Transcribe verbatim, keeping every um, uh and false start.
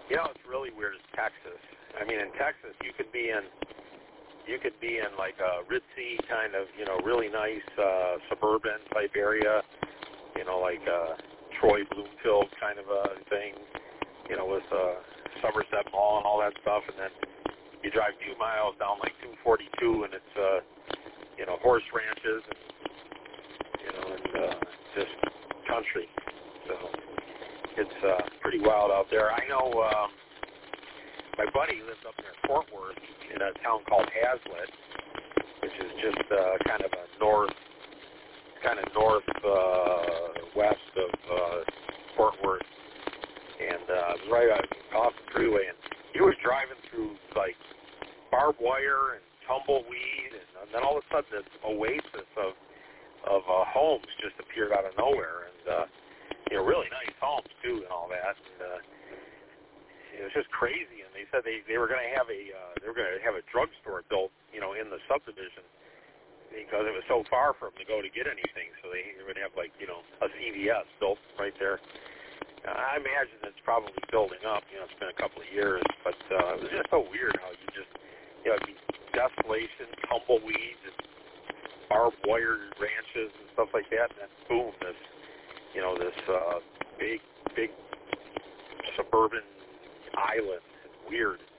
You know, it's really weird is Texas. I mean, in Texas, you could be in, you could be in like a ritzy kind of, you know, really nice uh, suburban type area, you know, like uh, Troy Bloomfield kind of a thing, you know, with uh, Somerset Mall and all that stuff, and then you drive two miles down like two forty-two, and it's, uh, you know, horse ranches, and, you know, and uh, just country. So it's uh, pretty wild out there. I know um, my buddy lives up near Fort Worth in a town called Hazlitt, which is just uh, kind of a north, kind of north uh, west of uh, Fort Worth, and uh, it was right off the freeway, and he was driving through like barbed wire and tumbleweed, and, and then all of a sudden this oasis of of uh, homes just appeared out of nowhere, and uh, you know, really nice homes too, and all that. And uh, it was just crazy. And they said they they were going to have a uh, they were going to have a drugstore built, you know, in the subdivision because it was so far for them to go to get anything. So they would have like, you know, a C V S built right there. Uh, I imagine it's probably building up. You know, it's been a couple of years, but uh, it was just so weird how you just, you know, it'd be desolation, tumbleweeds, and barbed wire ranches and stuff like that, and then boom, this, you know, this uh, big, big suburban island. It's weird.